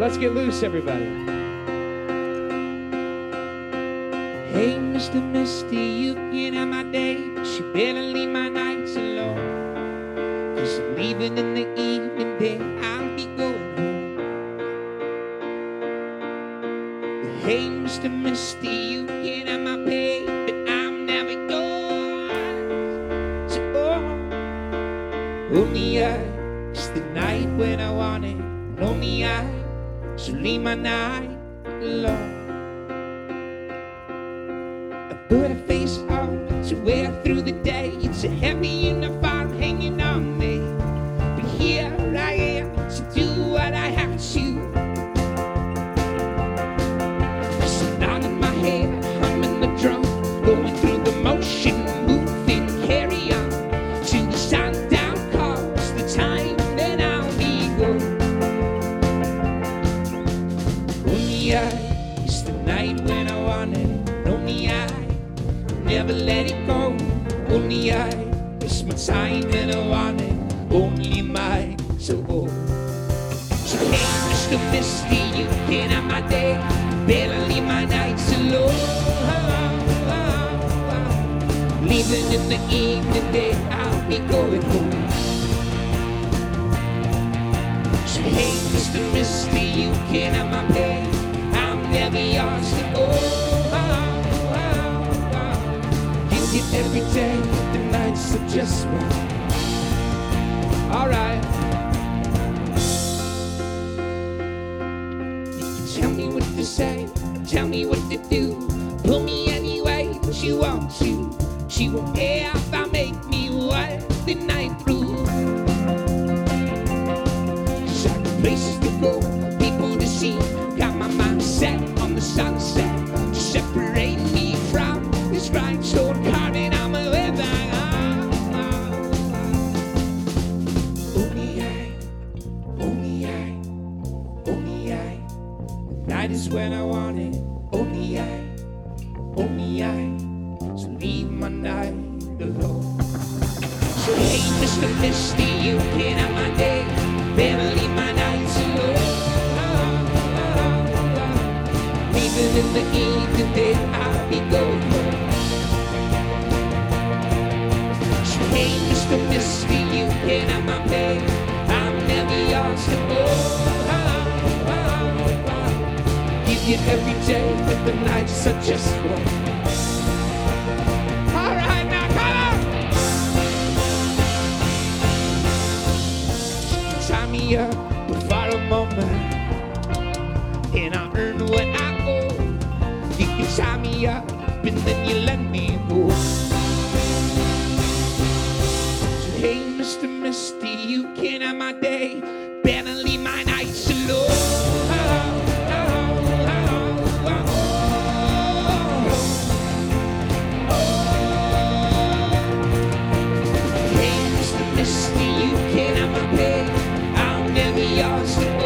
Let's get loose, everybody. Hey, Mr. Misty, you can have my day, but you better leave my nights alone. 'Cause I'm leaving in the evening, then I'll be going home. Hey, Mr. Misty, you can have my pay, but I'm never yours. So, only I, it's the night when I want it. Only I, so leave my night alone. I put a face on to wear through the day. It's a heavy uniform hanging on me, but here I am to do what I have to. Just nodding my head, humming the drum, going through the motion, moving, carry on to the sundown calls, the time that I'll be gone. Only I, it's the night when I want it. Only I, never let it go. Only I, it's my time and I want it. Only mine, so so hey, Mr. Misty, you can have my day, better leave my nights alone. Leaving in the evening, day I'll be going home. So hey, Mr. Misty, you can have my pay, I'm never yours to give you every day, the nights are just right. Alright. You can tell me what to say, tell me what to do, pull me any way that you want to. She won't care if I make me wild the night through. 'Cause I got places to go, people to see, got my mind set on the sunset to separate me from this grindstone car that I'm living. Only I, only I, only I. The night is when I want it. Only I, only I. So leave my night alone. So hey, Mr. Misty, you can have my day, better leave my nights alone. Leaving in the evening, then I'll be going home. So hey, Mr. Misty, you can have my pay, I'm never yours to give you every day, but the nights are just one. Alright, now come on! Tie me up for a moment, and I'll earn what I owe. You can tie me up, and then you let me go. So hey, Mr. Misty, you can have my day, better leave my nights alone. Hey, Mr. Misty, you can have my pay, I'll never yours to